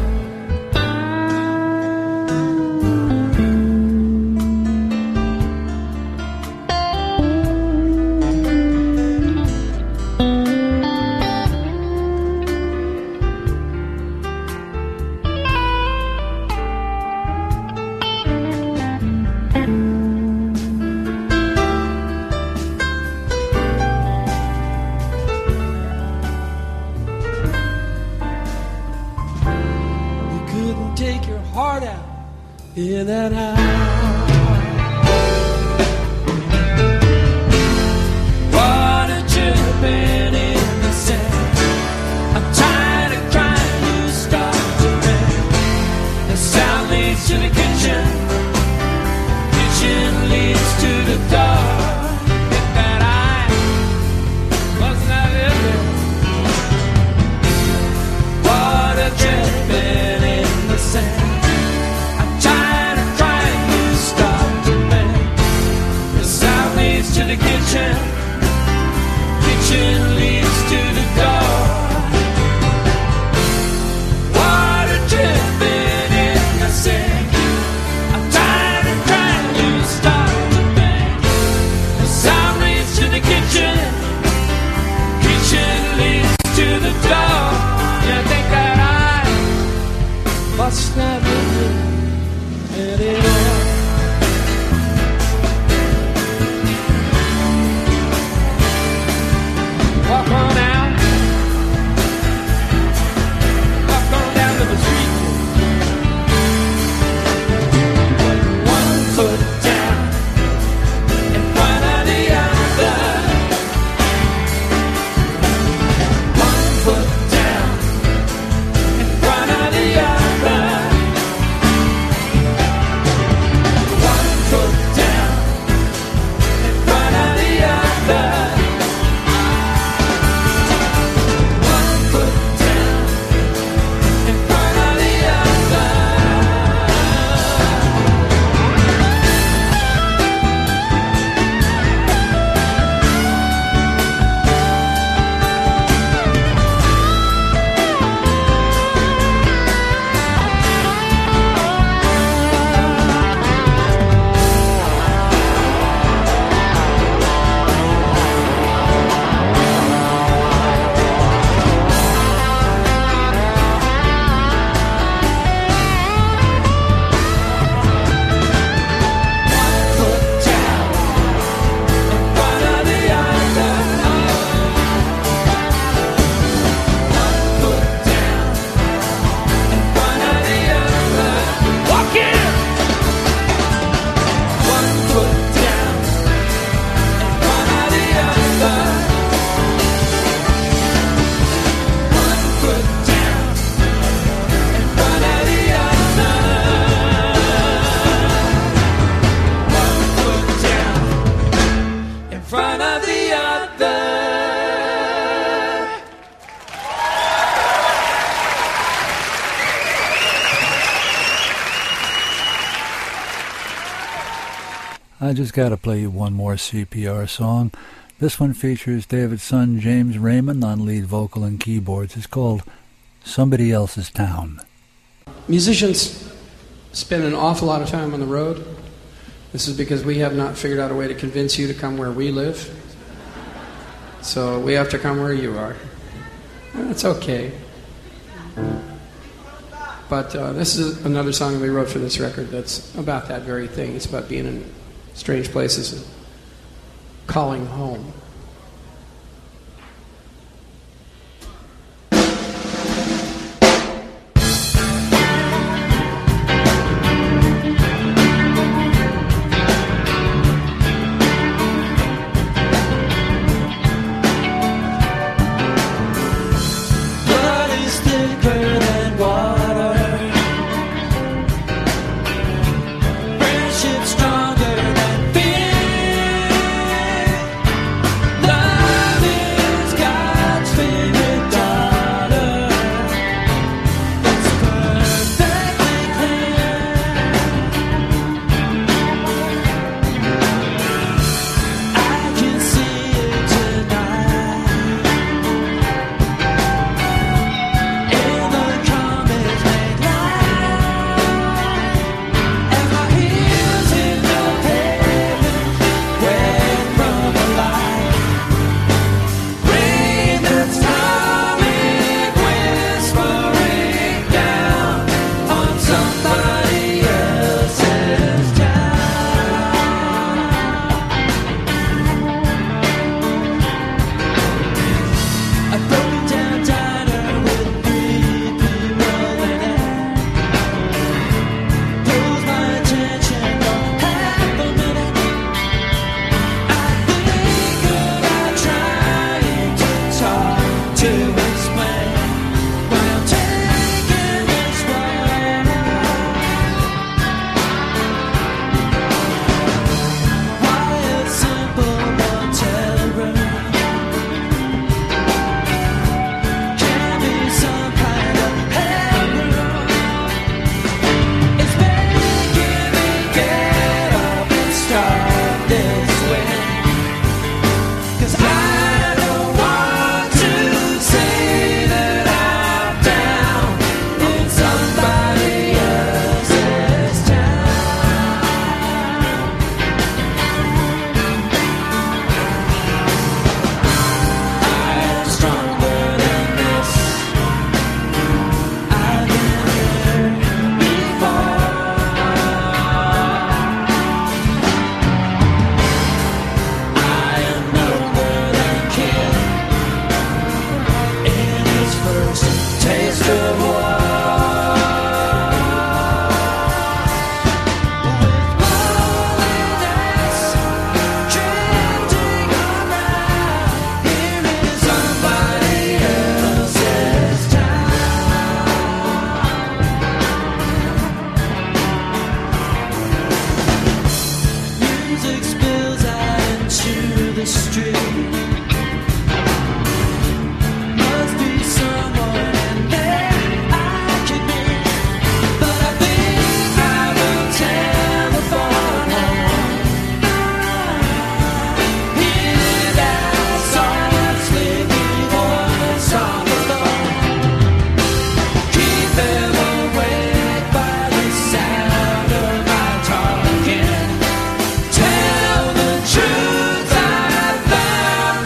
In that house, water dripping in the sand. I'm tired of crying, you start to rant. The sound leads to the kitchen. Kitchen leads to the door. If that I was not living. Water dripping in the sand. I'm tired of crying, you just got to play you one more CPR song. This one features David's son James Raymond on lead vocal and keyboards. It's called Somebody Else's Town. Musicians spend an awful lot of time on the road. This is because we have not figured out a way to convince you to come where we live. So we have to come where you are. It's okay. But this is another song that we wrote for this record that's about that very thing. It's about being in strange places and calling home. Tell the truth, I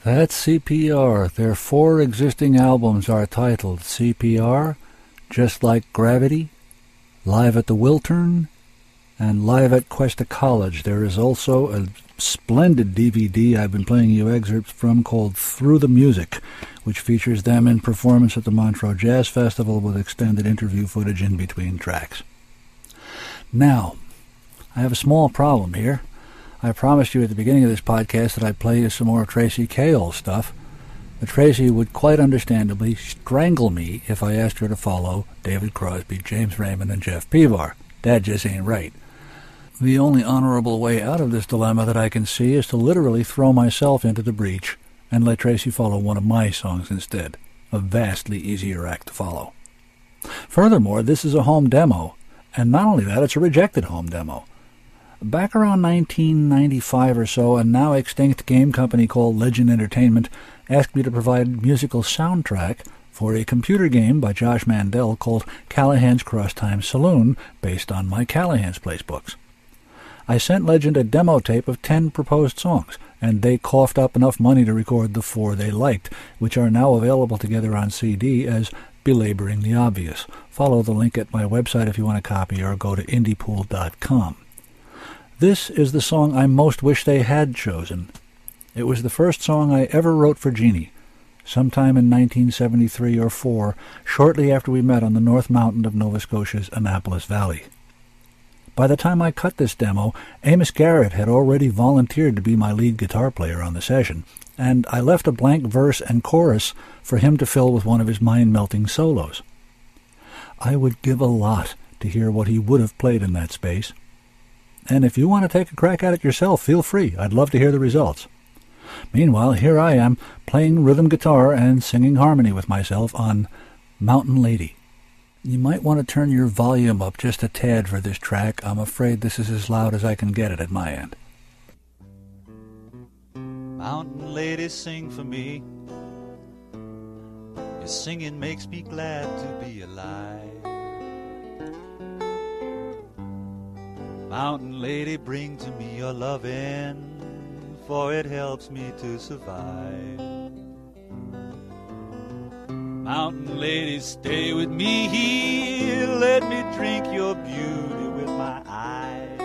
That's CPR. Their 4 existing albums are titled CPR, Just Like Gravity, Live at the Wiltern, and Live at Cuesta College. There is also a splendid DVD I've been playing you excerpts from called Through the Music, which features them in performance at the Montreux Jazz Festival with extended interview footage in between tracks. Now, I have a small problem here. I promised you at the beginning of this podcast that I'd play you some more Tracy Kaol stuff, but Tracy would quite understandably strangle me if I asked her to follow David Crosby, James Raymond, and Jeff Pevar. That just ain't right. The only honorable way out of this dilemma that I can see is to literally throw myself into the breach and let Tracy follow one of my songs instead. A vastly easier act to follow. Furthermore, this is a home demo, and not only that, it's a rejected home demo. Back around 1995 or so, a now extinct game company called Legend Entertainment asked me to provide musical soundtrack for a computer game by Josh Mandel called Callahan's Crosstime Saloon, based on my Callahan's Place books. I sent Legend a demo tape of 10 proposed songs, and they coughed up enough money to record the 4 they liked, which are now available together on CD as Belaboring the Obvious. Follow the link at my website if you want a copy, or go to indiepool.com. This is the song I most wish they had chosen. It was the first song I ever wrote for Jeannie, sometime in 1973 or 4, shortly after we met on the North Mountain of Nova Scotia's Annapolis Valley. By the time I cut this demo, Amos Garrett had already volunteered to be my lead guitar player on the session, and I left a blank verse and chorus for him to fill with one of his mind-melting solos. I would give a lot to hear what he would have played in that space. And if you want to take a crack at it yourself, feel free. I'd love to hear the results. Meanwhile, here I am, playing rhythm guitar and singing harmony with myself on Mountain Lady. You might want to turn your volume up just a tad for this track. I'm afraid this is as loud as I can get it at my end. Mountain lady, sing for me. Your singing makes me glad to be alive. Mountain lady, bring to me your lovin', for it helps me to survive. Mountain lady, stay with me here, let me drink your beauty with my eyes.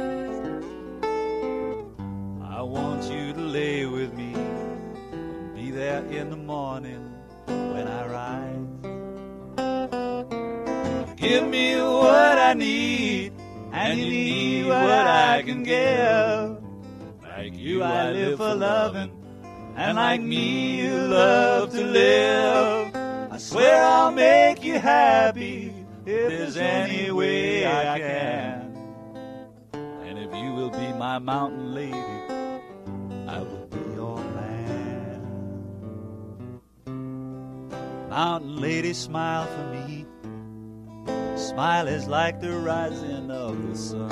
I want you to lay with me and be there in the morning when I rise. Give me what I need, and you need what I can give. Like you I live for loving, and like me you love to live. I swear I'll make you happy if there's any way I can. And if you will be my mountain lady, I will be your man. Mountain lady, smile for me. Smile is like the rising of the sun.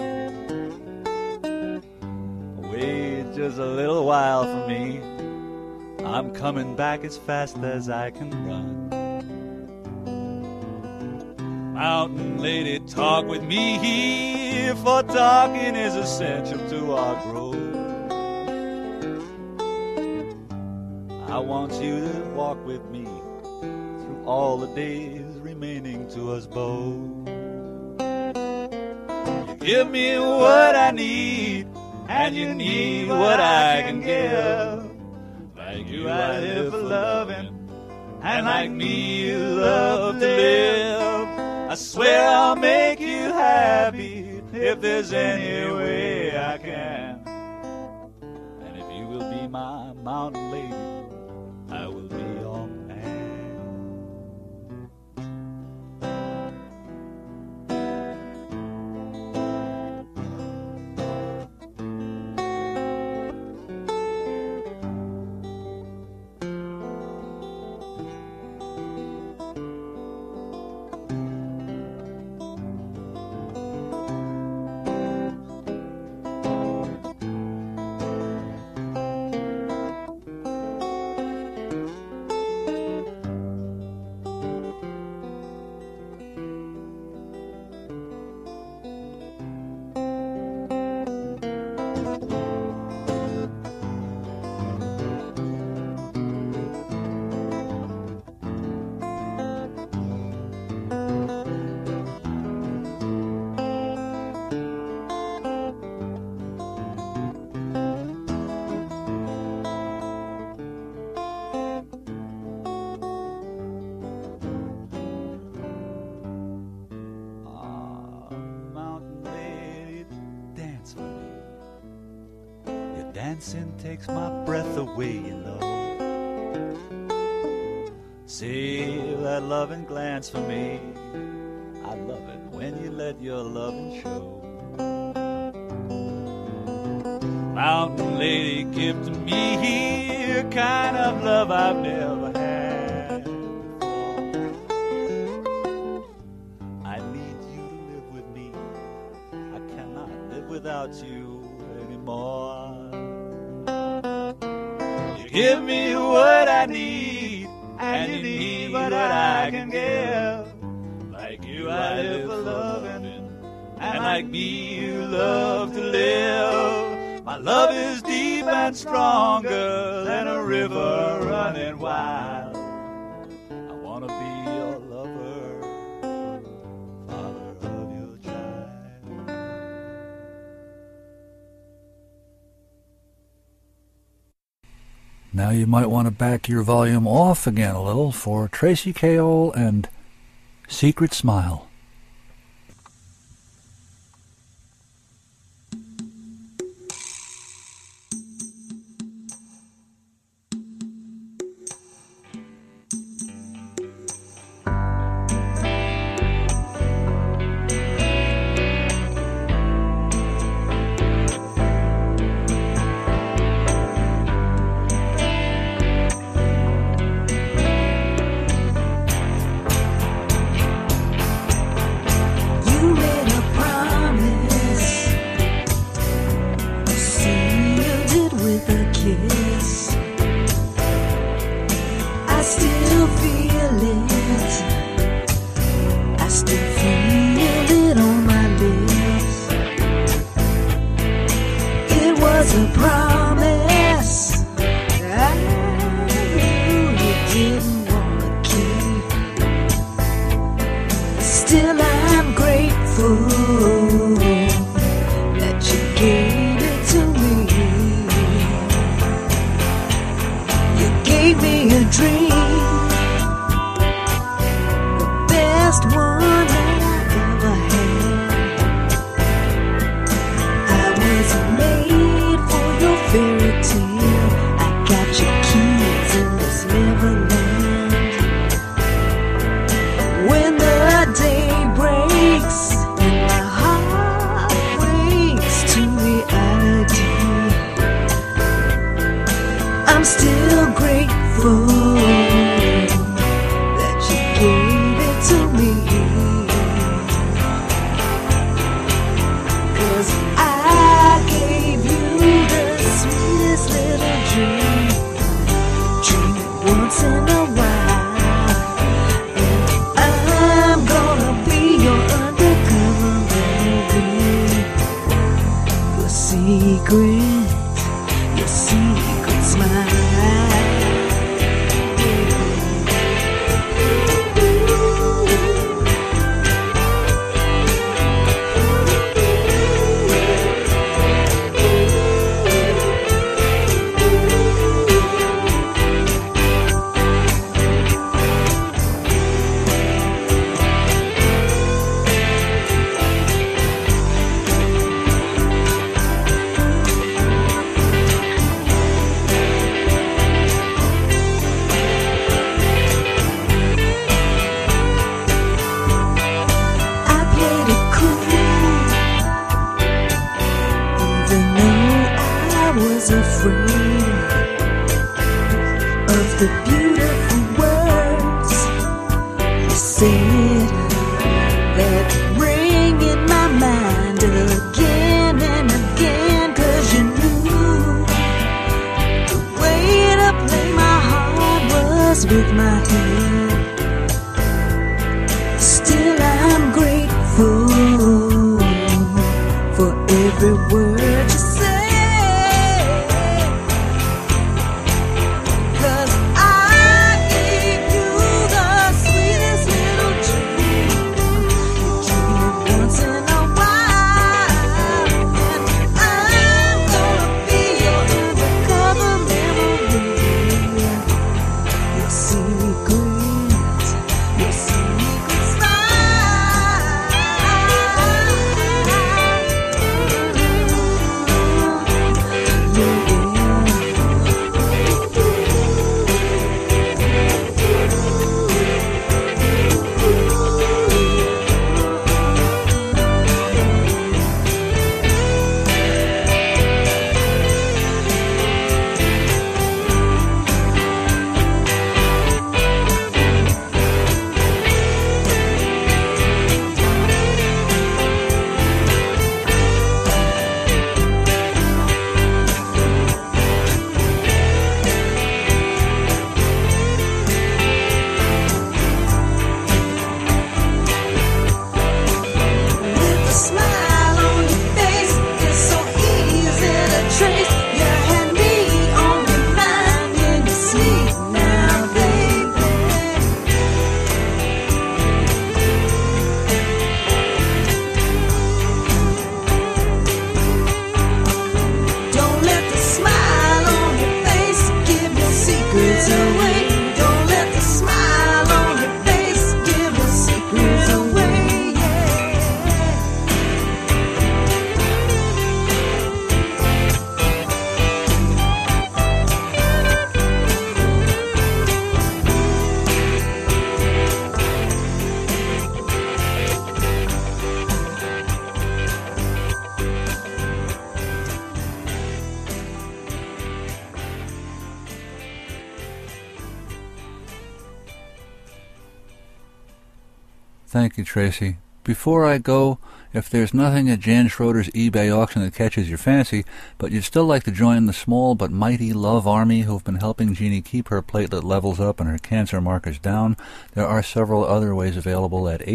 Wait just a little while for me. I'm coming back as fast as I can run. Mountain lady, talk with me, for talking is essential to our growth. I want you to walk with me through all the days remaining to us both. You give me what I need, and you need what I can give. Like you I live for loving, and like me you love to live. I swear I'll make you happy if there's any way I can. And if you will be my mountain lady, I will be your man. dancing takes my breath away, you know. Save that loving glance for me. I love it when you let your loving show. Mountain lady, give to me a kind of love I've never had before. I need you to live with me. I cannot live without you anymore. You give me what I need, and you need what I can give. Like you I live for loving, and like me you love to live. My love is deep and stronger than a river running wild. I want to be your lover, father of your child. Now you might want to back your volume off again a little for Tracy K. and Secret Smile. Thank you, Tracy. Before I go, if there's nothing at Jan Schroeder's eBay auction that catches your fancy, but you'd still like to join the small but mighty Love Army who've been helping Jeannie keep her platelet levels up and her cancer markers down, there are several other ways available at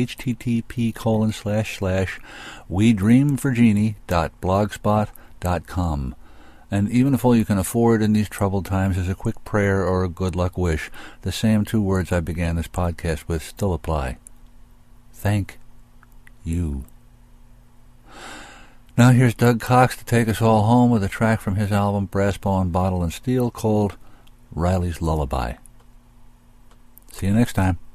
http://wedreamforjeannie.blogspot.com. And even if all you can afford in these troubled times is a quick prayer or a good luck wish, the same 2 words I began this podcast with still apply. Thank you. Now here's Doug Cox to take us all home with a track from his album Brass Bond, Bottle and Steel called Riley's Lullaby. See you next time.